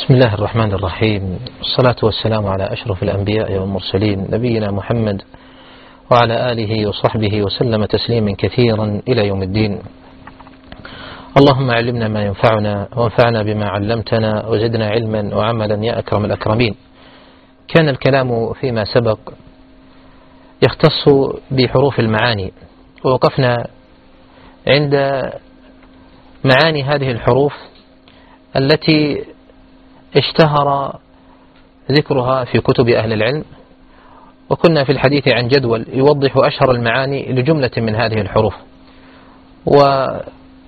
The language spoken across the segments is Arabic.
بسم الله الرحمن الرحيم، والصلاة والسلام على أشرف الأنبياء والمرسلين نبينا محمد وعلى آله وصحبه وسلم تسليما كثيرا إلى يوم الدين. اللهم علمنا ما ينفعنا وانفعنا بما علمتنا وزدنا علما وعملا يا أكرم الأكرمين. كان الكلام فيما سبق يختص بحروف المعاني، ووقفنا عند معاني هذه الحروف التي اشتهر ذكرها في كتب أهل العلم، وكنا في الحديث عن جدول يوضح أشهر المعاني لجملة من هذه الحروف. وسبق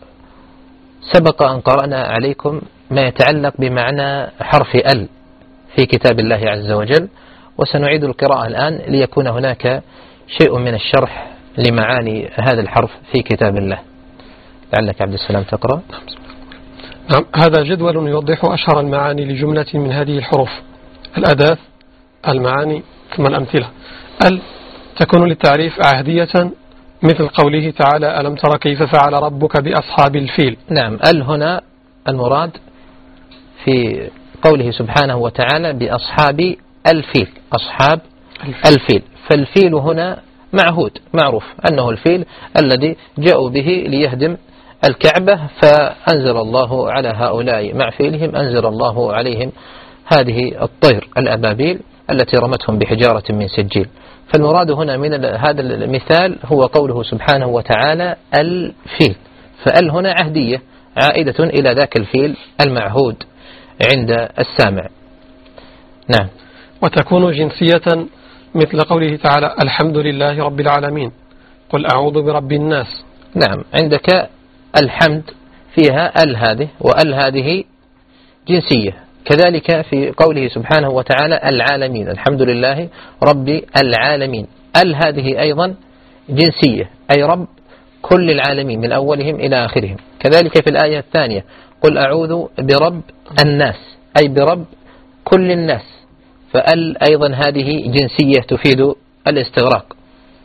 أن قرأنا عليكم ما يتعلق بمعنى حرف ال في كتاب الله عز وجل، وسنعيد القراءة الآن ليكون هناك شيء من الشرح لمعاني هذا الحرف في كتاب الله. لعلك عبد السلام تقرأ. نعم، هذا جدول يوضح أشهر المعاني لجملة من هذه الحروف: الأداة، المعاني، ثم الأمثلة. ال تكون للتعريف عهدية، مثل قوله تعالى: ألم تر كيف فعل ربك بأصحاب الفيل. نعم، ال هنا المراد في قوله سبحانه وتعالى بأصحاب الفيل، أصحاب الفيل. فالفيل هنا معهود، معروف أنه الفيل الذي جاءوا به ليهدم الكعبة، فأنزل الله على هؤلاء مع فيلهم أنزل الله عليهم هذه الطير الأبابيل التي رمتهم بحجارة من سجيل. فالمراد هنا من هذا المثال هو قوله سبحانه وتعالى الفيل، فال هنا عهدية عائدة إلى ذاك الفيل المعهود عند السامع. نعم. وتكون جنسية، مثل قوله تعالى: الحمد لله رب العالمين، قل أعوذ برب الناس. نعم، عندك الحمد فيها ال هذه، وال هذه جنسية. كذلك في قوله سبحانه وتعالى العالمين، الحمد لله رب العالمين، ال هذه أيضا جنسية، أي رب كل العالمين من أولهم إلى آخرهم. كذلك في الآية الثانية: قل أعوذ برب الناس، أي برب كل الناس، فال أيضا هذه جنسية تفيد الاستغراق.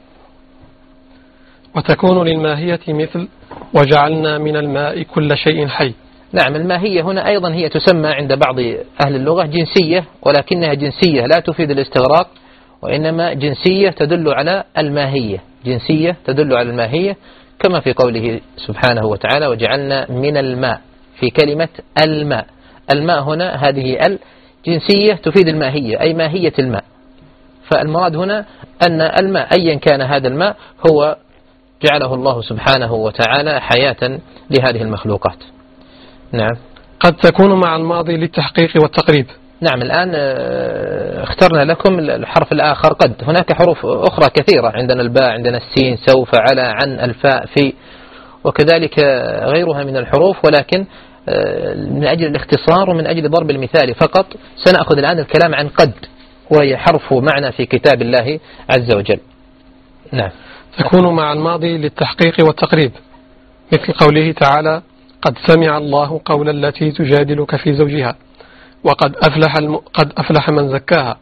وتكون للماهية، مثل وجعلنا من الماء كل شيء حي. نعم، الماهية هنا أيضا هي تسمى عند بعض أهل اللغة جنسية، ولكنها جنسية لا تفيد الاستغراق، وإنما جنسية تدل على الماهية، جنسية تدل على الماهية، كما في قوله سبحانه وتعالى: وجعلنا من الماء، في كلمة الماء. الماء هنا هذه جنسية تفيد الماهية، أي ماهية الماء. فالمراد هنا أن الماء أيا كان هذا الماء هو جعله الله سبحانه وتعالى حياة لهذه المخلوقات. نعم. قد تكون مع الماضي للتحقيق والتقريب. نعم، الآن اخترنا لكم الحرف الآخر قد. هناك حروف أخرى كثيرة، عندنا الباء، عندنا السين، سوف، على، عن، الفاء، في، وكذلك غيرها من الحروف، ولكن من أجل الاختصار ومن أجل ضرب المثال فقط سنأخذ الآن الكلام عن قد، وهي حرف معنى في كتاب الله عز وجل. نعم. تكون مع الماضي للتحقيق والتقريب، مثل قوله تعالى: قد سمع الله قول التي تجادلك في زوجها، وقد قد أفلح من زكاها.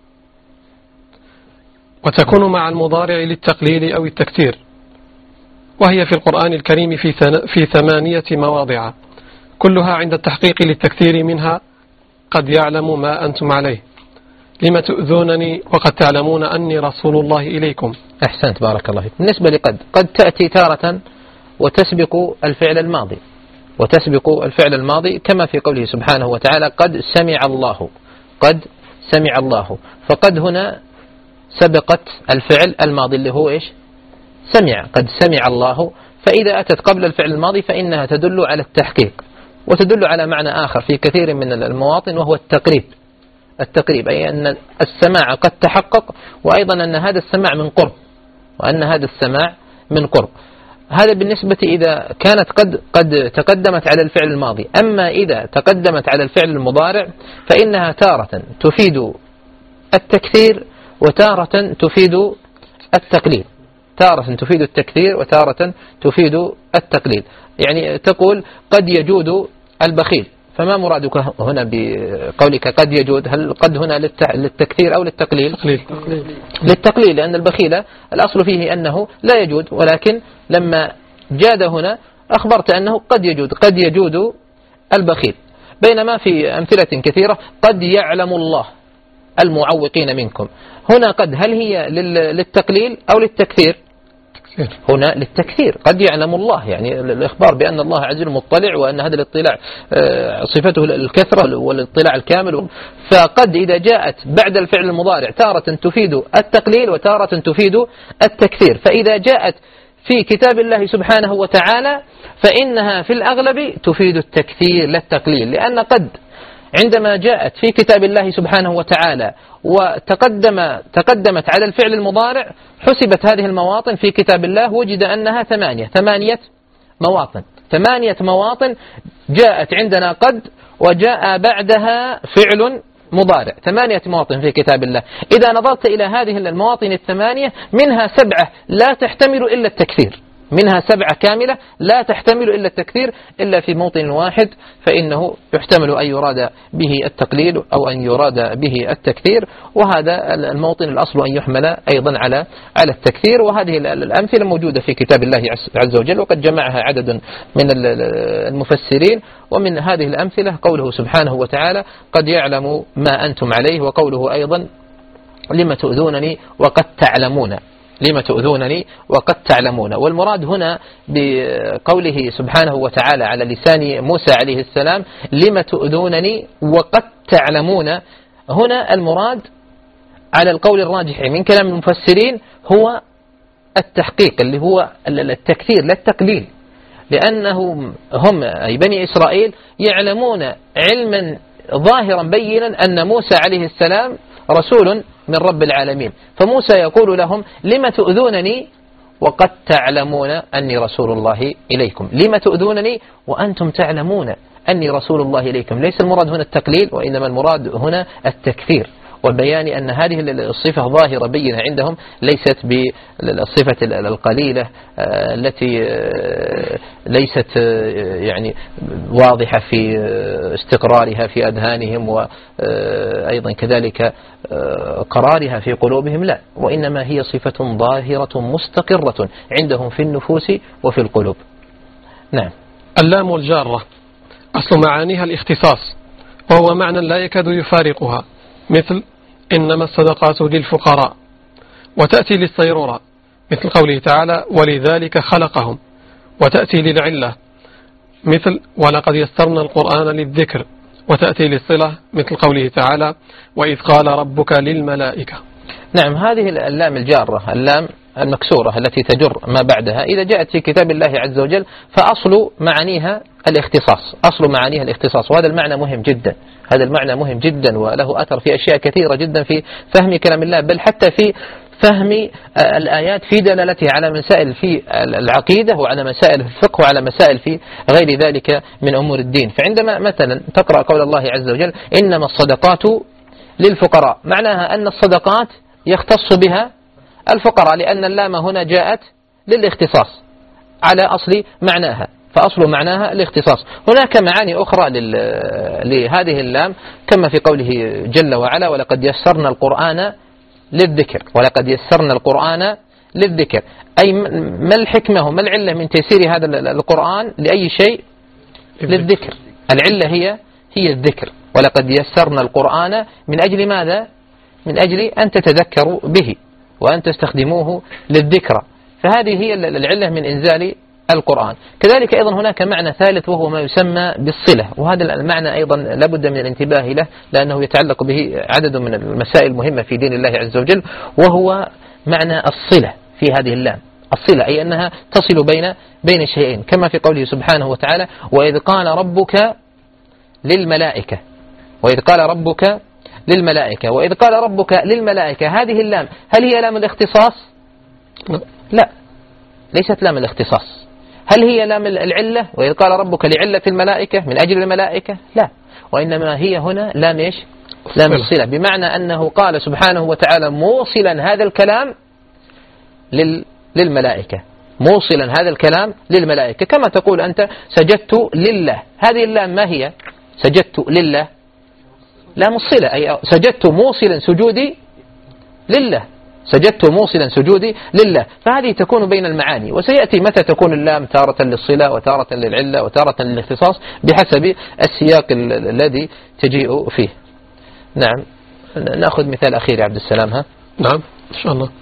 وتكون مع المضارع للتقليل أو التكثير، وهي في القرآن الكريم في 8 مواضع، كلها عند التحقيق للتكثير، منها: قد يعلم ما أنتم عليه، لما تؤذونني وقد تعلمون أني رسول الله إليكم. أحسنت، بارك الله فيك. بالنسبة لقد، قد تأتي تارة وتسبق الفعل الماضي، وتسبق الفعل الماضي كما في قوله سبحانه وتعالى: قد سمع الله، قد سمع الله. فقد هنا سبقت الفعل الماضي اللي هو إيش؟ سمع، قد سمع الله. فإذا أتت قبل الفعل الماضي فإنها تدل على التحقيق، وتدل على معنى آخر في كثير من المواطن، وهو التقريب. التقريب أي أن السماع قد تحقق، وأيضا أن هذا السماع من قرب، وأن هذا السماع من قرب. هذا بالنسبة إذا كانت قد تقدمت على الفعل الماضي. أما إذا تقدمت على الفعل المضارع فإنها تارة تفيد التكثير وتارة تفيد التقليل، تارة تفيد التكثير وتارة تفيد التقليل. يعني تقول: قد يجود البخيل، فما مرادك هنا بقولك قد يجود؟ هل قد هنا للتكثير أو للتقليل؟ للتقليل، لأن البخيل الأصل فيه أنه لا يجود، ولكن لما جاد هنا أخبرت أنه قد يجود، قد يجود البخيل. بينما في أمثلة كثيرة قد يعلم الله المعوقين منكم. هنا قد هل هي للتقليل أو للتكثير؟ هنا للتكثير. قد يعلم الله يعني الإخبار بأن الله عز وجل مطلع وأن هذا الاطلاع صفته الكثرة والاطلاع الكامل. فقد إذا جاءت بعد الفعل المضارع تارة تفيد التقليل وتارة تفيد التكثير. فإذا جاءت في كتاب الله سبحانه وتعالى فإنها في الأغلب تفيد التكثير لا التقليل، لأن قد عندما جاءت في كتاب الله سبحانه وتعالى وتقدمت على الفعل المضارع حسبت هذه المواطن في كتاب الله وجد أنها ثمانية مواطن. 8 مواطن جاءت عندنا قد وجاء بعدها فعل مضارع، 8 مواطن في كتاب الله. إذا نظرت إلى هذه المواطن 8 منها 7 لا تحتمل إلا التكثير، منها 7 كاملة لا تحتمل إلا التكثير، إلا في موطن واحد فإنه يحتمل أن يراد به التقليل أو أن يراد به التكثير، وهذا الموطن الأصل أن يحمل أيضا على التكثير. وهذه الأمثلة موجودة في كتاب الله عز وجل وقد جمعها عدد من المفسرين. ومن هذه الأمثلة قوله سبحانه وتعالى قد يعلم ما أنتم عليه، وقوله أيضا لم تؤذونني وقد تعلمون، لما تؤذونني وقد تعلمون. والمراد هنا بقوله سبحانه وتعالى على لسان موسى عليه السلام لما تؤذونني وقد تعلمون، هنا المراد على القول الراجح من كلام المفسرين هو التحقيق اللي هو التكثير لا التقليل، لأنهم هم أي بني إسرائيل يعلمون علما ظاهرا بينا أن موسى عليه السلام رسول من رب العالمين. فموسى يقول لهم لما تؤذونني وقد تعلمون أني رسول الله إليكم، لما تؤذونني وأنتم تعلمون أني رسول الله إليكم. ليس المراد هنا التقليل وإنما المراد هنا التكثير، وبيان أن هذه الصفة ظاهرة بينة عندهم ليست بالصفة القليلة التي ليست يعني واضحة في استقرارها في أذهانهم وأيضا كذلك قرارها في قلوبهم، لا، وإنما هي صفة ظاهرة مستقرة عندهم في النفوس وفي القلوب. نعم. اللام الجارة أصل معانيها الاختصاص، وهو معنى لا يكاد يفارقها، مثل إنما الصدقات للفقراء، وتأتي للصيرورة مثل قوله تعالى ولذلك خلقهم، وتأتي للعلة مثل ولقد يسرنا القرآن للذكر، وتأتي للصلة مثل قوله تعالى وإذ قال ربك للملائكة. نعم، هذه اللام الجارة اللام المكسورة التي تجر ما بعدها إذا جاءت في كتاب الله عز وجل فأصل معانيها الاختصاص، أصل معانيها الاختصاص، وهذا المعنى مهم جدا، هذا المعنى مهم جدا وله أثر في أشياء كثيرة جدا في فهم كلام الله، بل حتى في فهم الآيات في دلالتها على مسائل في العقيدة وعلى مسائل في الفقه وعلى مسائل في غير ذلك من أمور الدين. فعندما مثلا تقرأ قول الله عز وجل إنما الصدقات للفقراء، معناها أن الصدقات يختص بها الفقراء، لأن اللام هنا جاءت للاختصاص على أصل معناها، فأصل معناها الاختصاص. هناك معاني أخرى لهذه اللام كما في قوله جل وعلا ولقد يسرنا القرآن للذكر، ولقد يسرنا القرآن للذكر، أي ما الحكمة وما العلة من تيسير هذا القرآن لأي شيء؟ للذكر. العلة هي الذكر، ولقد يسرنا القرآن من أجل ماذا؟ من أجل أن تتذكروا به وأن تستخدموه للذكرى، فهذه هي العلة من إنزال القرآن. كذلك أيضا هناك معنى ثالث وهو ما يسمى بالصلة، وهذا المعنى أيضا لابد من الانتباه له لأنه يتعلق به عدد من المسائل المهمة في دين الله عز وجل، وهو معنى الصلة في هذه اللام. الصلة أي أنها تصل بين شيئين كما في قوله سبحانه وتعالى وإذ قال ربك للملائكة، وإذ قال ربك للملائكة، وإذ قال ربك للملائكة، هذه اللام هل هي لام الاختصاص؟ لا، ليست لام الاختصاص. هل هي لام العلة وإذ قال ربك لعلة الملائكة من أجل الملائكة؟ لا، وإنما هي هنا لام إيش؟ لام الصلة، بمعنى أنه قال سبحانه وتعالى موصلا هذا الكلام للملائكة، موصلا هذا الكلام للملائكة، كما تقول أنت سجدت لله، هذه اللام ما هي؟ سجدت لله لام الصلة، أي سجدت موصلا سجودي لله، سجدت موصلا سجودي لله. فهذه تكون بين المعاني، وسيأتي متى تكون اللام تارة للصلة وتارة للعلة وتارة للاختصاص بحسب السياق الذي تجيء فيه. نعم، نأخذ مثال أخير يا عبد السلام. ها؟ نعم إن شاء الله.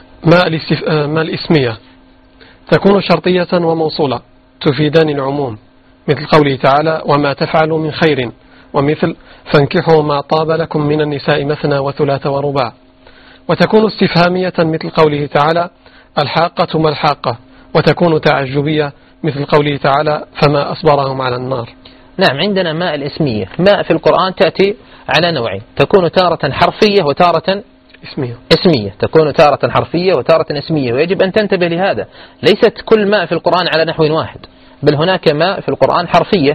ما الاسمية تكون شرطية وموصولة تفيدان العموم، مثل قوله تعالى وما تفعلوا من خير، ومثل فانكحوا ما طاب لكم من النساء مثنى وثلاث ورباع. وتكون استفهامية مثل قوله تعالى الحاقة ما الحاقة، وتكون تعجبية مثل قوله تعالى فما أصبرهم على النار. نعم، عندنا ماء الاسمية. ماء في القرآن تأتي على نوعين، تكون تارة حرفية وتارة اسمية. تكون تارة حرفية وتارة اسمية، ويجب أن تنتبه لهذا. ليست كل ماء في القرآن على نحو واحد، بل هناك ماء في القرآن حرفية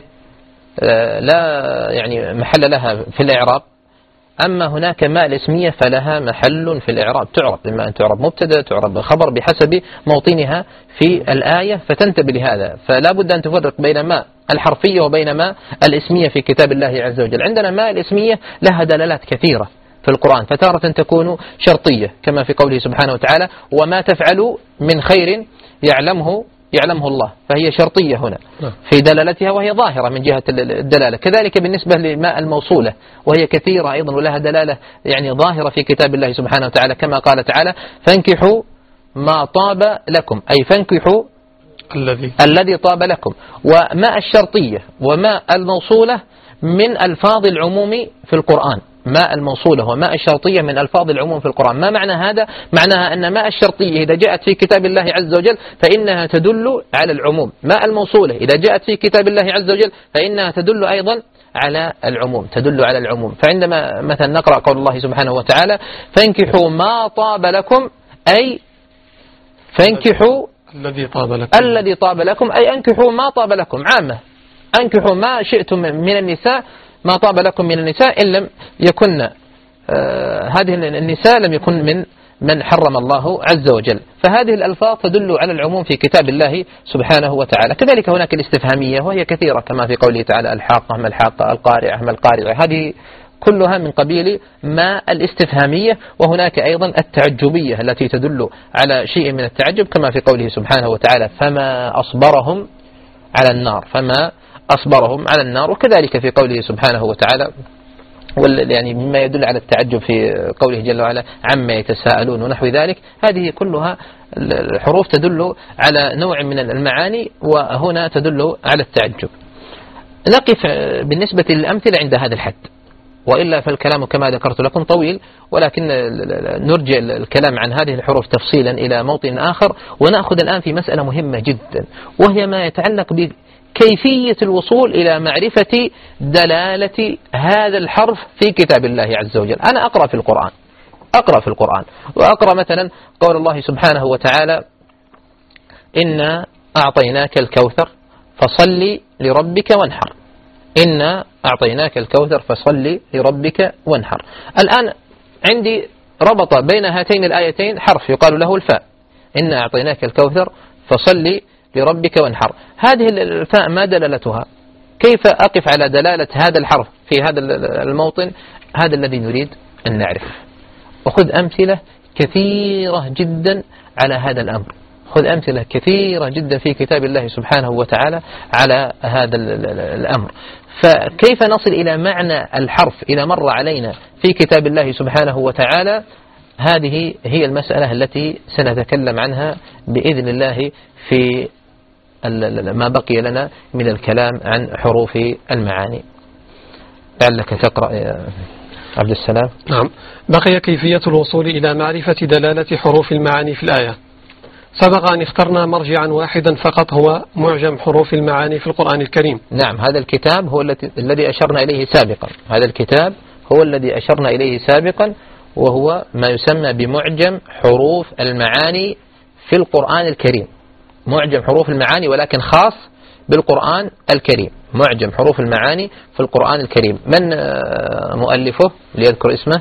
لا يعني محل لها في الإعراب، أما هناك ماء الاسمية فلها محل في الإعراب، تعرب، إما أن تعرب مبتدأ تعرب خبر بحسب موطنها في الآية، فتنتبه لهذا. فلا بد أن تفرق بين ماء الحرفية وبين ماء الاسمية في كتاب الله عز وجل. عندنا ماء الاسمية لها دلالات كثيرة في القرآن، فتارة تكون شرطية كما في قوله سبحانه وتعالى وما تفعلوا من خير يعلمه الله، فهي شرطية هنا في دلالتها وهي ظاهرة من جهة الدلالة. كذلك بالنسبة لماء الموصولة، وهي كثيرة أيضا ولها دلالة يعني ظاهرة في كتاب الله سبحانه وتعالى، كما قال تعالى فانكحوا ما طاب لكم، أي فانكحوا الذي طاب لكم. وماء الشرطية وماء الموصولة من ألفاظ العموم في القرآن. ماء الموصولة وماء الشرطية من ألفاظ العموم في القرآن. ما معنى هذا؟ معناها أن ماء الشرطية إذا جاءت في كتاب الله عز وجل فإنها تدل على العموم، ماء الموصولة إذا جاءت في كتاب الله عز وجل فإنها تدل أيضا على العموم، تدل على العموم. فعندما مثلا نقرأ قول الله سبحانه وتعالى فانكحوا ما طاب لكم، أي فانكحوا الذي طاب لكم، أي أنكحوا ما طاب لكم عامة، أنكحوا ما شئتم من النساء، ما طاب لكم من النساء إن لم يكن هذه النساء لم يكن من حرم الله عز وجل. فهذه الألفاظ تدل على العموم في كتاب الله سبحانه وتعالى. كذلك هناك الاستفهامية وهي كثيرة كما في قوله تعالى الحاقة ما الحاقة، القارعة ما القارعة، هذه كلها من قبيل ما الاستفهامية. وهناك أيضا التعجبية التي تدل على شيء من التعجب كما في قوله سبحانه وتعالى فما أصبرهم على النار، فما أصبرهم على النار. وكذلك في قوله سبحانه وتعالى يعني مما يدل على التعجب في قوله جل وعلا عما يتساءلون ونحو ذلك. هذه كلها الحروف تدل على نوع من المعاني، وهنا تدل على التعجب. نقف بالنسبة للأمثلة عند هذا الحد، وإلا فالكلام كما ذكرت لكم طويل، ولكن نرجع الكلام عن هذه الحروف تفصيلا إلى موطن آخر. ونأخذ الآن في مسألة مهمة جدا، وهي ما يتعلق بكيفية الوصول إلى معرفة دلالة هذا الحرف في كتاب الله عز وجل. أنا أقرأ في القرآن وأقرأ مثلا قول الله سبحانه وتعالى إنا أعطيناك الكوثر فصل لربك وانحر، إنا أعطيناك الكوثر فصل لربك وانحر. الآن عندي ربط بين هاتين الآيتين حرف يقال له الفاء، إنا أعطيناك الكوثر فصل لربك وانحر. هذه الفاء ما دلالتها؟ كيف أقف على دلالة هذا الحرف في هذا الموطن؟ هذا الذي نريد أن نعرف. وخذ أمثلة كثيرة جدا على هذا الأمر، خذ أمثلة كثيرة جدا في كتاب الله سبحانه وتعالى على هذا الأمر. فكيف نصل إلى معنى الحرف إذا مر علينا في كتاب الله سبحانه وتعالى؟ هذه هي المسألة التي سنتكلم عنها بإذن الله في ما بقي لنا من الكلام عن حروف المعاني. لعلك تقرأ يا عبد السلام. نعم. بقي كيفية الوصول إلى معرفة دلالة حروف المعاني في الآية. سبق أن اخترنا مرجعا واحدا فقط هو معجم حروف المعاني في القرآن الكريم. نعم، هذا الكتاب هو الذي أشرنا إليه سابقا، هذا الكتاب هو الذي أشرنا إليه سابقا، وهو ما يسمى بمعجم حروف المعاني في القرآن الكريم. معجم حروف المعاني ولكن خاص بالقرآن الكريم، معجم حروف المعاني في القرآن الكريم. من مؤلفه ليذكر اسمه؟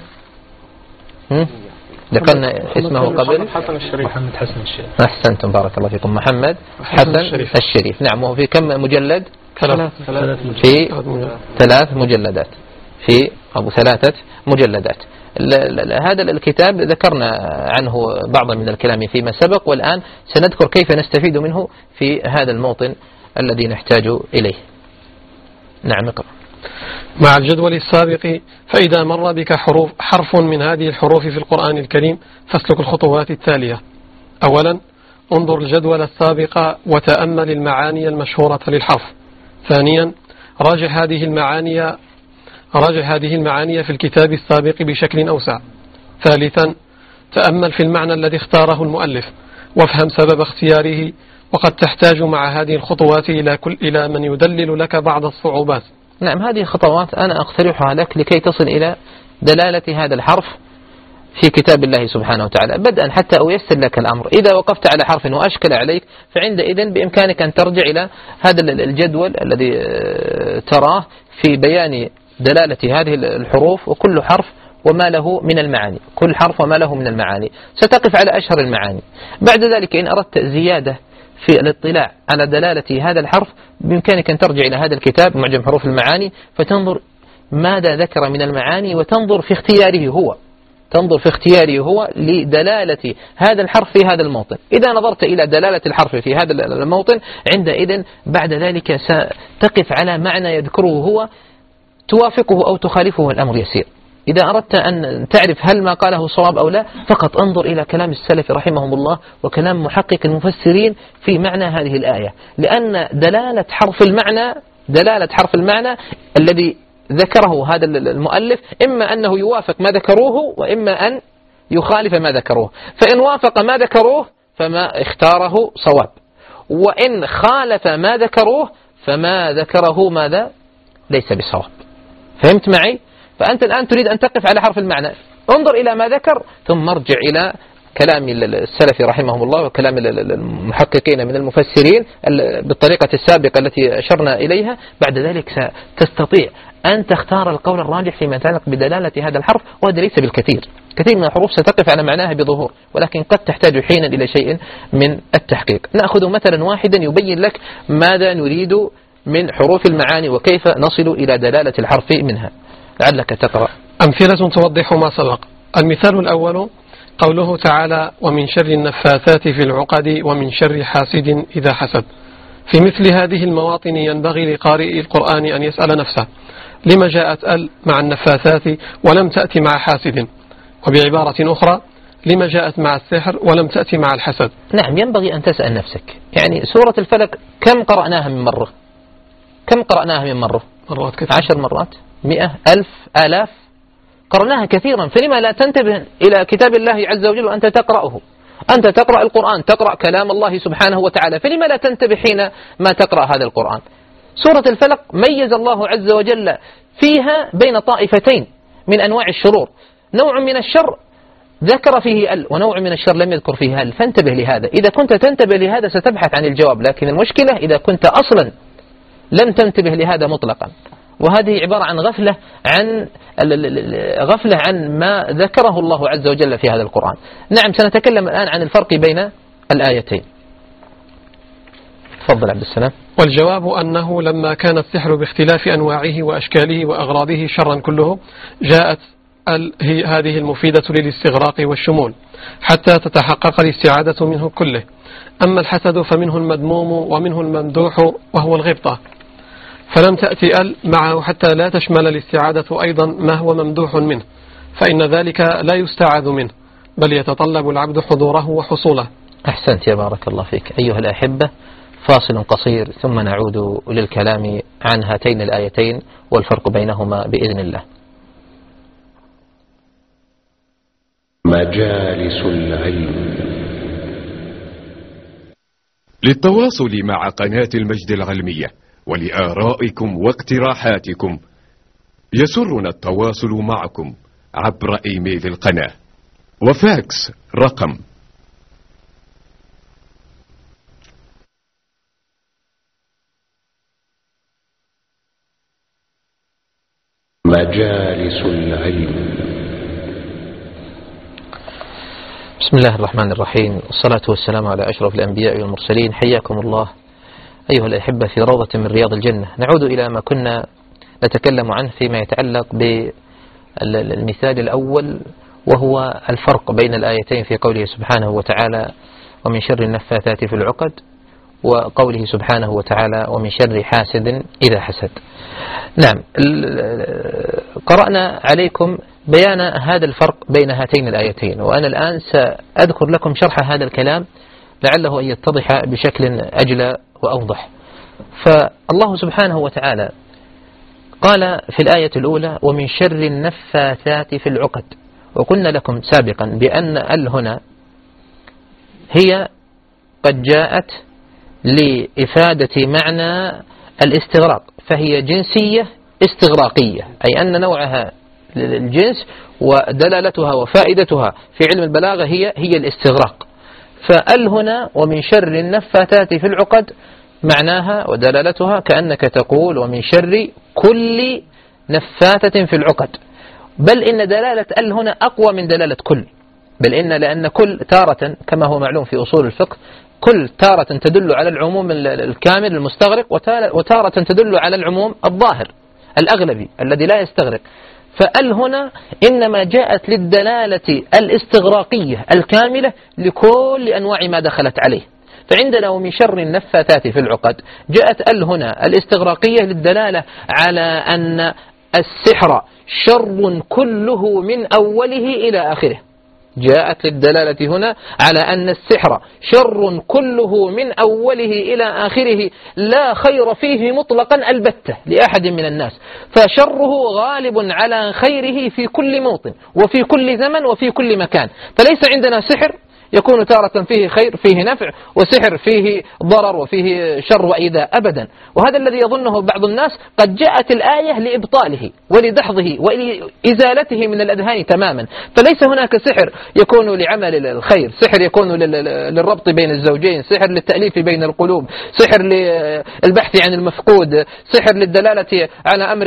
ذكرنا اسمه قبل. محمد حسن الشريف. أحسنتم، بارك الله فيكم. محمد حسن الشريف. نعم. وهو في كم مجلد؟ في 3 مجلدات، في 3 مجلدات. هذا الكتاب ذكرنا عنه بعضا من الكلام فيما سبق، والآن سنذكر كيف نستفيد منه في هذا الموطن الذي نحتاج إليه. نعم اقرأ. مع الجدول السابق، فإذا مر بك حرف من هذه الحروف في القرآن الكريم فاسلك الخطوات التالية. أولا، انظر الجدول السابق وتأمل المعاني المشهورة للحرف. ثانيا، راجع هذه المعاني في الكتاب السابق بشكل أوسع. ثالثا، تأمل في المعنى الذي اختاره المؤلف وافهم سبب اختياره، وقد تحتاج مع هذه الخطوات إلى من يدلل لك بعض الصعوبات. نعم، هذه خطوات أنا أقترحها لك لكي تصل إلى دلالة هذا الحرف في كتاب الله سبحانه وتعالى بدءا حتى أيسر لك الأمر. إذا وقفت على حرف وأشكل عليك فعندئذ بإمكانك أن ترجع إلى هذا الجدول الذي تراه في بيان دلالة هذه الحروف وكل حرف وما له من المعاني، كل حرف وما له من المعاني. ستقف على أشهر المعاني. بعد ذلك إن أردت زيادة في الاطلاع على دلالة هذا الحرف بإمكانك أن ترجع إلى هذا الكتاب معجم حروف المعاني فتنظر ماذا ذكر من المعاني وتنظر في اختياره هو لدلالة هذا الحرف في هذا الموطن. إذا نظرت إلى دلالة الحرف في هذا الموطن عندئذ بعد ذلك ستقف على معنى يذكره هو توافقه أو تخالفه الأمر يسير. إذا أردت أن تعرف هل ما قاله صواب أو لا فقط انظر إلى كلام السلف رحمهم الله وكلام محقق المفسرين في معنى هذه الآية، لأن دلالة حرف المعنى الذي ذكره هذا المؤلف إما أنه يوافق ما ذكروه وإما أن يخالف ما ذكروه. فإن وافق ما ذكروه فما اختاره صواب، وإن خالف ما ذكروه فما ذكره ماذا ليس بصواب. فهمت معي؟ فأنت الآن تريد أن تقف على حرف المعنى، انظر إلى ما ذكر ثم ارجع إلى كلام السلف رحمهم الله وكلام المحققين من المفسرين بالطريقة السابقة التي أشرنا إليها. بعد ذلك ستستطيع أن تختار القول الراجح فيما يتعلق بدلالة هذا الحرف، وهذا ليس بالكثير. كثير من الحروف ستقف على معناها بظهور، ولكن قد تحتاج حينا إلى شيء من التحقيق. نأخذ مثلا واحدا يبين لك ماذا نريد من حروف المعاني وكيف نصل إلى دلالة الحرف منها. لعلك تقرأ أمثلة توضح ما سبق. المثال الأول قوله تعالى: ومن شر النفاثات في العقد ومن شر حاسد إذا حسد. في مثل هذه المواطن ينبغي لقارئ القرآن أن يسأل نفسه: لما جاءت مع النفاثات ولم تأتي مع حاسد؟ وبعبارة أخرى: لما جاءت مع السحر ولم تأتي مع الحسد؟ نعم، ينبغي أن تسأل نفسك. يعني سورة الفلق كم قرأناها من مرة؟ مرات كثير. 10 مرات، 100، 1000، آلاف، قرأناها كثيرا. فلما لا تنتبه إلى كتاب الله عز وجل وأنت تقرأه؟ أنت تقرأ القرآن، تقرأ كلام الله سبحانه وتعالى، فلما لا تنتبه حين ما تقرأ هذا القرآن؟ سورة الفلق ميز الله عز وجل فيها بين طائفتين من أنواع الشرور. نوع من الشر ذكر فيه ونوع من الشر لم يذكر فيه فانتبه لهذا. إذا كنت تنتبه لهذا ستبحث عن الجواب، لكن المشكلة إذا كنت أصلا لم تنتبه لهذا مطلقا، وهذه عبارة عن غفلة عن ما ذكره الله عز وجل في هذا القرآن. نعم، سنتكلم الآن عن الفرق بين الآيتين. تفضل عبد السلام. والجواب أنه لما كان السحر باختلاف أنواعه وأشكاله وأغراضه شرا كله، جاءت هذه المفيدة للاستغراق والشمول حتى تتحقق الاستعادة منه كله. أما الحسد فمنه المذموم ومنه الممدوح وهو الغبطة، فلم تأتي معه حتى لا تشمل الاستعادة أيضا ما هو ممدوح منه، فإن ذلك لا يستعاذ منه، بل يتطلب العبد حضوره وحصوله. أحسنت يا بارك الله فيك. أيها الأحبة، فاصل قصير ثم نعود للكلام عن هاتين الآيتين والفرق بينهما بإذن الله. مجالس العلم. للتواصل مع قناة المجد العلمية ولآرائكم واقتراحاتكم يسرنا التواصل معكم عبر إيميل القناة وفاكس رقم مجالس العلم. بسم الله الرحمن الرحيم، والصلاة والسلام على أشرف الأنبياء والمرسلين. حياكم الله أيها الأحبة في روضة من رياض الجنة. نعود إلى ما كنا نتكلم عنه فيما يتعلق المثال الأول، وهو الفرق بين الآيتين في قوله سبحانه وتعالى ومن شر النفاثات في العقد، وقوله سبحانه وتعالى ومن شر حاسد إذا حسد. نعم، قرأنا عليكم بيان هذا الفرق بين هاتين الآيتين، وأنا الآن سأذكر لكم شرح هذا الكلام لعله أن يتضح بشكل أجلى وأوضح. فالله سبحانه وتعالى قال في الآية الأولى ومن شر النفاثات في العقد، وقلنا لكم سابقا بأن هنا هي قد جاءت لإفادة معنى الاستغراق، فهي جنسية استغراقية، أي أن نوعها الجنس ودلالتها وفائدتها في علم البلاغة هي الاستغراق. هنا ومن شر النفاثات في العقد معناها ودلالتها كأنك تقول ومن شر كل نفاثة في العقد، بل إن دلالة هنا أقوى من دلالة كل، بل إن لأن كل تارة كما هو معلوم في أصول الفقه كل تارة تدل على العموم الكامل المستغرق، وتارة تدل على العموم الظاهر الأغلبي الذي لا يستغرق. هنا إنما جاءت للدلالة الاستغراقية الكاملة لكل أنواع ما دخلت عليه. فعندنا ومن شر النفاثات في العقد جاءت هنا الاستغراقية للدلالة على أن السحر شر كله من أوله إلى آخره، جاءت للدلالة هنا على أن السحر شر كله من أوله إلى آخره لا خير فيه مطلقا البتة لأحد من الناس، فشره غالب على خيره في كل موطن وفي كل زمن وفي كل مكان. فليس عندنا سحر يكون تارة فيه خير فيه نفع، وسحر فيه ضرر وفيه شر وإيذاء أبدا. وهذا الذي يظنه بعض الناس، قد جاءت الآية لإبطاله ولدحضه ولإزالته من الأذهان تماما. فليس هناك سحر يكون لعمل الخير، سحر يكون للربط بين الزوجين، سحر للتأليف بين القلوب، سحر للبحث عن المفقود، سحر للدلالة على أمر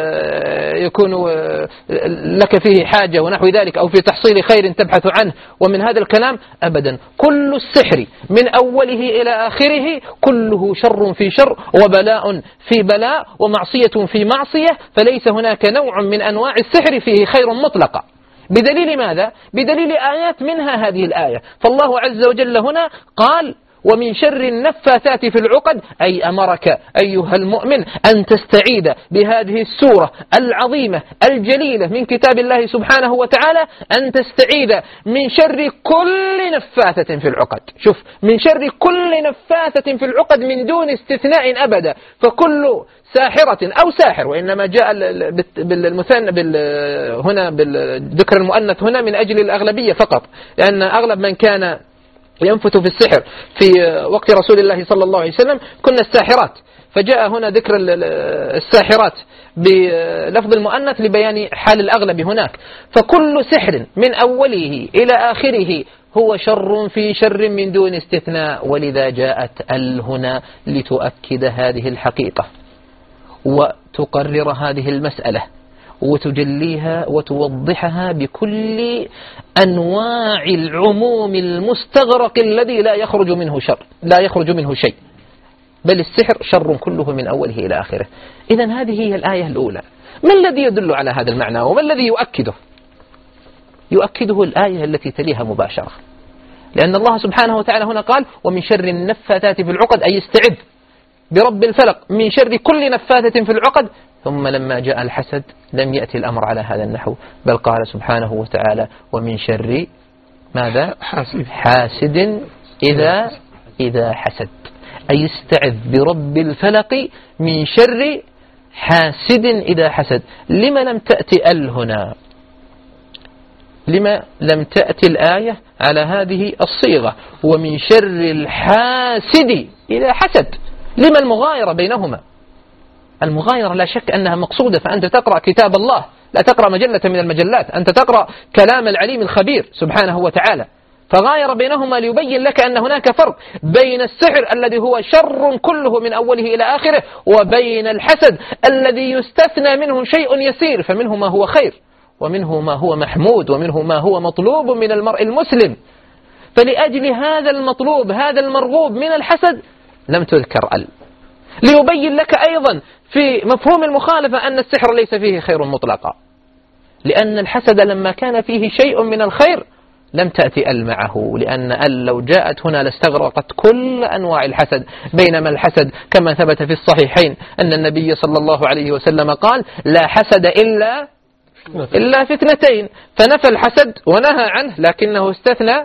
يكون لك فيه حاجة ونحو ذلك، أو في تحصيل خير تبحث عنه. ومن هذا الكلام أبدا، كل السحر من أوله إلى آخره كله شر في شر وبلاء في بلاء ومعصية في معصية، فليس هناك نوع من أنواع السحر فيه خير مطلقا. بدليل ماذا؟ بدليل آيات منها هذه الآية. فالله عز وجل هنا قال ومن شر النفاثات في العقد، أي أمرك أيها المؤمن أن تستعيذ بهذه السورة العظيمة الجليلة من كتاب الله سبحانه وتعالى، أن تستعيذ من شر كل نفاثة في العقد. شوف، من شر كل نفاثة في العقد من دون استثناء أبدا، فكل ساحرة أو ساحر، وإنما جاء بالمثنى هنا بالذكر المؤنث هنا من أجل الأغلبية فقط، لأن أغلب من كان ينفث في السحر في وقت رسول الله صلى الله عليه وسلم كنا الساحرات، فجاء هنا ذكر الساحرات بلفظ المؤنث لبيان حال الأغلب هناك. فكل سحر من أوله إلى آخره هو شر في شر من دون استثناء، ولذا جاءت هنا لتؤكد هذه الحقيقة وتقرر هذه المسألة وتجليها وتوضحها بكل أنواع العموم المستغرق الذي لا يخرج منه شيء، بل السحر شر كله من أوله إلى آخره. إذن هذه هي الآية الأولى. ما الذي يدل على هذا المعنى وما الذي يؤكده؟ يؤكده الآية التي تليها مباشرة، لأن الله سبحانه وتعالى هنا قال ومن شر النفاثات في العقد، أي استعذ برب الفلق من شر كل نفاثة في العقد. ثم لما جاء الحسد لم يأتي الأمر على هذا النحو، بل قال سبحانه وتعالى ومن شر ماذا؟ حاسد إذا حسد، أي استعذ برب الفلق من شر حاسد إذا حسد. لما لم تأتي هنا؟ لما لم تأتي الآية على هذه الصيغة ومن شر الحاسد إذا حسد؟ لما المغايرة بينهما؟ المغايرة لا شك أنها مقصودة، فأنت تقرأ كتاب الله، لا تقرأ مجلة من المجلات، أنت تقرأ كلام العليم الخبير سبحانه وتعالى، فغاير بينهما ليبين لك أن هناك فرق بين السحر الذي هو شر كله من أوله إلى آخره، وبين الحسد الذي يستثنى منه شيء يسير، فمنه ما هو خير ومنه ما هو محمود ومنه ما هو مطلوب من المرء المسلم. فلأجل هذا المطلوب هذا المرغوب من الحسد لم تذكر ليبين لك أيضا في مفهوم المخالفة أن السحر ليس فيه خير مطلقا، لأن الحسد لما كان فيه شيء من الخير لم تأتي ال معه، لأن ال لو جاءت هنا لاستغرقت كل أنواع الحسد، بينما الحسد كما ثبت في الصحيحين أن النبي صلى الله عليه وسلم قال لا حسد إلا في اثنتين، فنفى الحسد ونهى عنه، لكنه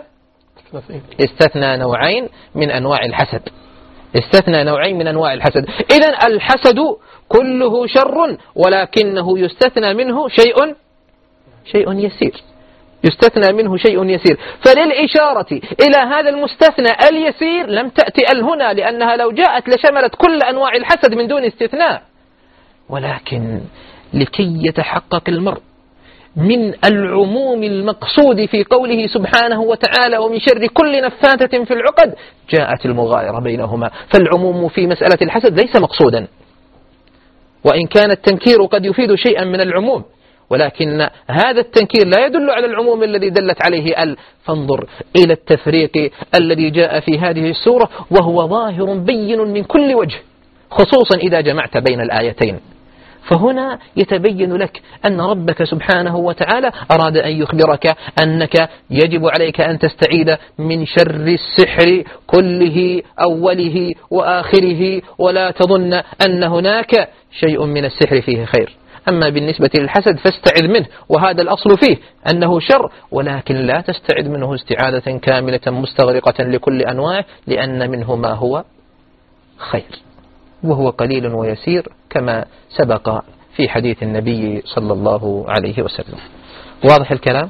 استثنى نوعين من أنواع الحسد، استثنى نوعين من أنواع الحسد. إذن الحسد كله شر، ولكنه يستثنى منه شيء يسير، يستثنى منه شيء يسير. فللإشارة إلى هذا المستثنى اليسير لم تأتي ال هنا، لأنها لو جاءت لشملت كل أنواع الحسد من دون استثناء، ولكن لكي يتحقق المرء من العموم المقصود في قوله سبحانه وتعالى ومن شر كل نفاثة في العقد جاءت المغايرة بينهما. فالعموم في مسألة الحسد ليس مقصودا، وإن كان التنكير قد يفيد شيئا من العموم، ولكن هذا التنكير لا يدل على العموم الذي دلت عليه ال. فانظر إلى التفريق الذي جاء في هذه السورة، وهو ظاهر بين من كل وجه، خصوصا إذا جمعت بين الآيتين. فهنا يتبين لك أن ربك سبحانه وتعالى أراد أن يخبرك أنك يجب عليك أن تستعيد من شر السحر كله أوله وآخره، ولا تظن أن هناك شيء من السحر فيه خير. أما بالنسبة للحسد فاستعذ منه، وهذا الأصل فيه أنه شر، ولكن لا تستعذ منه استعاذة كاملة مستغرقة لكل أنواعه، لأن منه ما هو خير، وهو قليل ويسير كما سبق في حديث النبي صلى الله عليه وسلم. واضح الكلام؟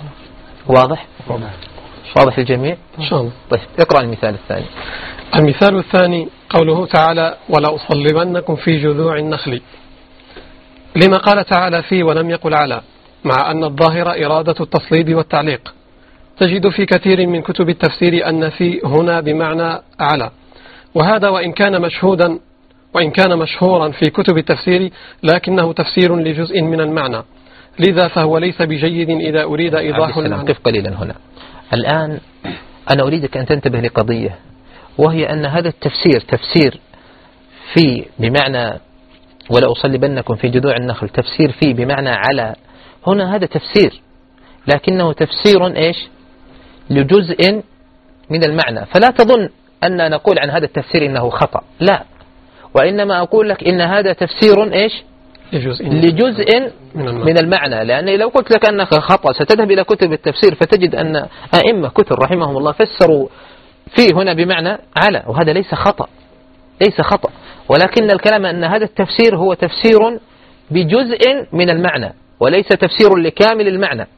واضح الجميع؟ إن شاء الله. طيب اقرأ المثال الثاني. المثال الثاني قوله تعالى ولأصلبنكم في جذوع النخل، لما قال تعالى فيه ولم يقل على، مع أن الظاهر إرادة التصليب والتعليق. تجد في كثير من كتب التفسير أن في هنا بمعنى على، وهذا وإن كان مشهورا في كتب التفسير، لكنه تفسير لجزء من المعنى، لذا فهو ليس بجيد إذا أريد إيضاح المعنى. قف قليلا هنا. الآن أنا أريدك أن تنتبه لقضية، وهي أن هذا التفسير تفسير في بمعنى ولا أصلبنكم في جذوع النخل، تفسير فيه بمعنى على. هنا هذا تفسير، لكنه تفسير إيش؟ لجزء من المعنى. فلا تظن أن نقول عن هذا التفسير إنه خطأ، لا، وإنما أقول لك إن هذا تفسير إيش؟ لجزء من المعنى. لأن لو قلت لك أنك خطأ ستذهب إلى كتب التفسير فتجد أن أئمة كتب رحمهم الله فسروا فيه هنا بمعنى على، وهذا ليس خطأ، ولكن الكلام أن هذا التفسير هو تفسير بجزء من المعنى، وليس تفسير لكامل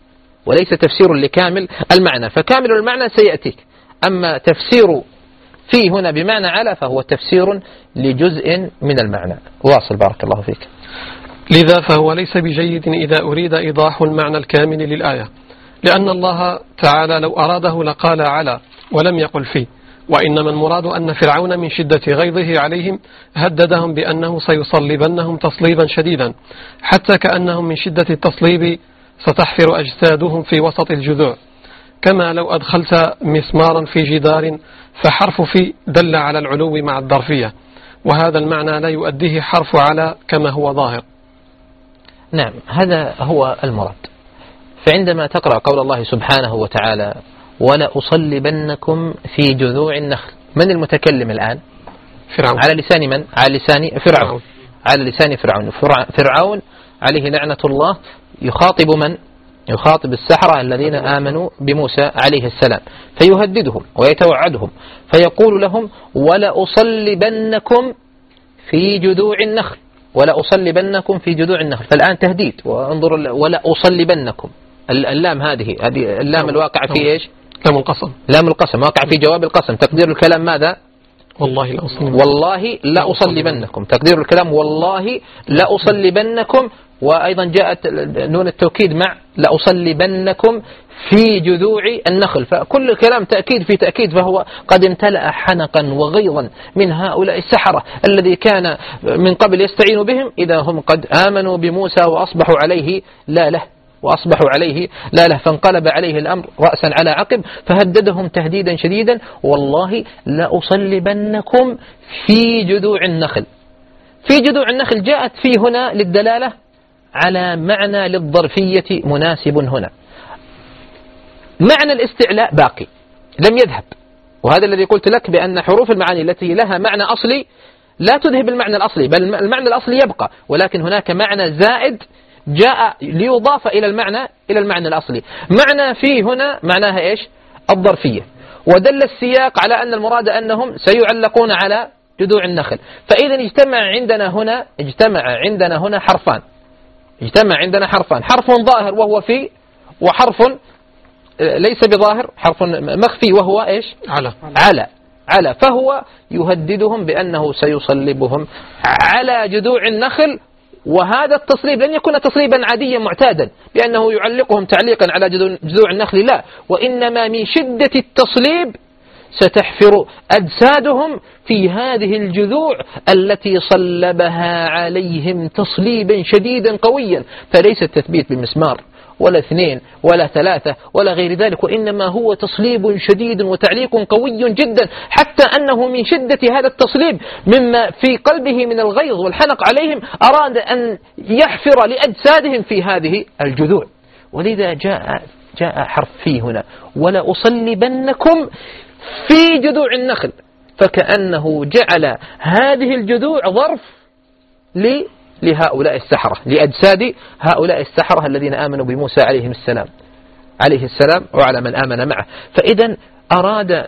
المعنى، فكامل المعنى سيأتيك. أما تفسير فيه هنا بمعنى على فهو تفسير لجزء من المعنى. واصل بارك الله فيك. لذا فهو ليس بجيد إذا أريد إيضاح المعنى الكامل للآية، لأن الله تعالى لو أراده لقال على ولم يقل فيه، وإنما المراد أن فرعون من شدة غيظه عليهم هددهم بأنه سيصلبنهم تصليبا شديدا، حتى كأنهم من شدة التصليب ستحفر أجسادهم في وسط الجذوع، كما لو أدخلت مسمارا في جدار فحرف في دل على العلو مع الظرفية، وهذا المعنى لا يؤديه حرف على كما هو ظاهر. نعم، هذا هو المراد. فعندما تقرأ قول الله سبحانه وتعالى ولا أصلبنكم في جذوع النخل، من المتكلم الآن؟ فرعون. على لسان من؟ على لسان فرعون. على لسان فرعون. فرعون عليه لعنة الله يخاطب من؟ يخاطب السحرة الذين آمنوا بموسى عليه السلام، فيهددهم ويتوعدهم فيقول لهم ولا أصلبنكم في جذوع النخل، ولا أصلبنكم في جذوع النخل. فالآن تهديد، وانظر ولا أصلبنكم، اللام هذه اللام الواقع في إيش؟ لام القسم واقع في جواب القسم. تقدير الكلام ماذا؟ والله لا أصلبنكم. تقدير الكلام والله لا أصلبنكم. وأيضا جاءت نون التوكيد مع لا أصلبنكم في جذوع النخل. فكل الكلام تأكيد في تأكيد، فهو قد امتلأ حنقا وغيظا من هؤلاء السحرة الذي كان من قبل يستعين بهم، إذا هم قد آمنوا بموسى وأصبحوا عليه لا له، فانقلب عليه الأمر رأسا على عقب، فهددهم تهديدا شديدا والله لا أصلبنكم في جذوع النخل. في جذوع النخل جاءت في هنا للدلالة على معنى للظرفية مناسب هنا. معنى الاستعلاء باقي لم يذهب، وهذا الذي قلت لك بأن حروف المعاني التي لها معنى أصلي لا تذهب المعنى الأصلي، بل المعنى الأصلي يبقى، ولكن هناك معنى زائد جاء ليضاف إلى المعنى الأصلي. معنى فيه هنا معناها إيش؟ الظرفية. ودل السياق على أن المراد أنهم سيعلقون على جذوع النخل. فإذا اجتمع عندنا هنا حرفان، حرف ظاهر وهو في، وحرف ليس بظاهر، حرف مخفي وهو إيش؟ على. فهو يهددهم بأنه سيصلبهم على جذوع النخل. وهذا التصليب لن يكون تصليبا عاديا معتادا بأنه يعلقهم تعليقا على جذوع النخل، لا، وإنما من شدة التصليب ستحفر أجسادهم في هذه الجذوع التي صلبها عليهم تصليبا شديدا قويا. فليس التثبيت بمسمار ولا 2 ولا 3 ولا غير ذلك، وإنما هو تصليب شديد وتعليق قوي جدا، حتى أنه من شدة هذا التصليب مما في قلبه من الغيظ والحنق عليهم أراد أن يحفر لأجسادهم في هذه الجذوع. ولذا جاء حرف في هنا، ولا أصلبنكم في جذوع النخل، فكأنه جعل هذه الجذوع ظرف لهؤلاء السحرة، لأجساد هؤلاء السحرة الذين آمنوا بموسى عليه السلام وعلى من آمن معه. فإذا أراد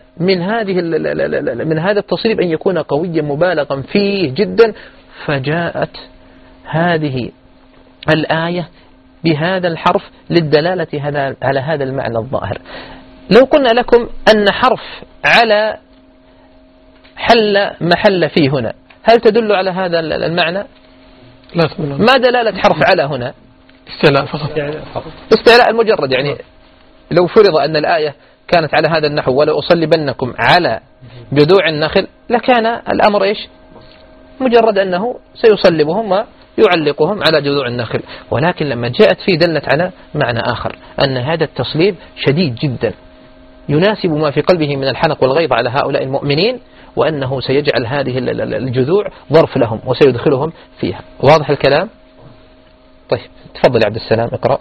من هذا التصريف أن يكون قويا مبالغا فيه جدا، فجاءت هذه الآية بهذا الحرف للدلالة على هذا المعنى الظاهر. لو قلنا لكم أن حرف على حل محل فيه هنا، هل تدل على هذا المعنى؟ لا. ما دلالة حرف على هنا؟ استعلاء فقط، استعلاء المجرد. يعني لو فرض أن الآية كانت على هذا النحو، ولا أصلبنكم على جذوع النخل، لكان الأمر إيش؟ مجرد أنه سيصلبهم ويعلقهم على جذوع النخل. ولكن لما جاءت فيه دلت على معنى آخر، أن هذا التصليب شديد جدا يناسب ما في قلبه من الحنق والغيظ على هؤلاء المؤمنين، وأنه سيجعل هذه الجذوع ظرف لهم وسيدخلهم فيها. واضح الكلام؟ طيب تفضل عبد السلام اقرأ.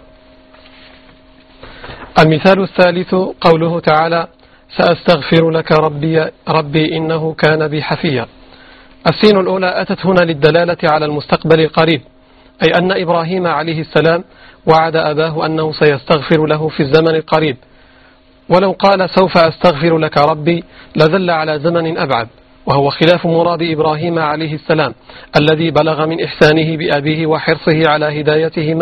المثال الثالث قوله تعالى: سأستغفر لك ربي إنه كان بي حفيا. السين الأولى أتت هنا للدلالة على المستقبل القريب، أي أن إبراهيم عليه السلام وعد أباه أنه سيستغفر له في الزمن القريب، ولو قال سوف أستغفر لك ربي لدل على زمن أبعد، وهو خلاف مراد إبراهيم عليه السلام الذي بلغ من إحسانه بأبيه وحرصه على هدايته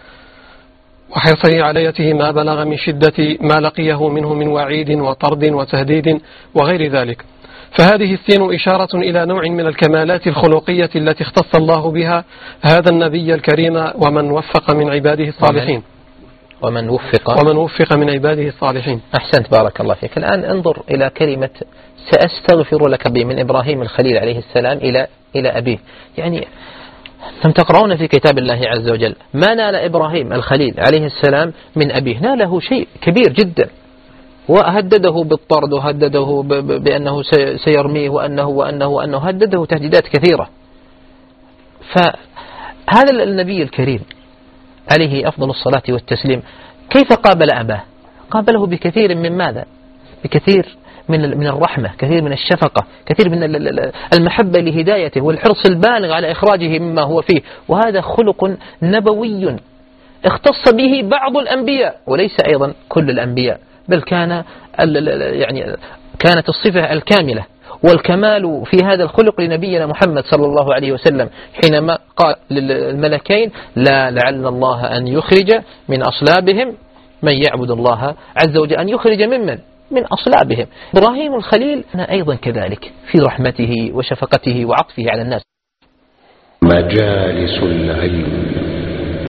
ما بلغ من شدة ما لقيه منه من وعيد وطرد وتهديد وغير ذلك. فهذه السين إشارة إلى نوع من الكمالات الخلقية التي اختص الله بها هذا النبي الكريم ومن وفق من عباده الصالحين. ومن وفق من عباده الصالحين. أحسنت، بارك الله فيك. الآن انظر إلى كلمة سأستغفر لك بي من إبراهيم الخليل عليه السلام إلى أبيه. يعني لم تقرؤون في كتاب الله عز وجل ما نال إبراهيم الخليل عليه السلام من أبيه؟ ناله شيء كبير جدا، وهدده بالطرد، وهدده بأنه سيرميه، وأنه هدده تهديدات كثيرة. فهذا النبي الكريم عليه أفضل الصلاة والتسليم كيف قابل أباه؟ قابله بكثير من ماذا؟ بكثير من الرحمة، كثير من الشفقة، كثير من المحبة لهدايته والحرص البالغ على إخراجه مما هو فيه. وهذا خلق نبوي اختص به بعض الأنبياء وليس أيضا كل الأنبياء، بل كانت الصفة الكاملة والكمال في هذا الخلق لنبينا محمد صلى الله عليه وسلم حينما قال للملكين: لا لعل الله أن يخرج من أصلابهم من يعبد الله عز وجل، أن يخرج من أصلابهم. إبراهيم الخليل أيضا كذلك في رحمته وشفقته وعطفه على الناس. مجالس العلم.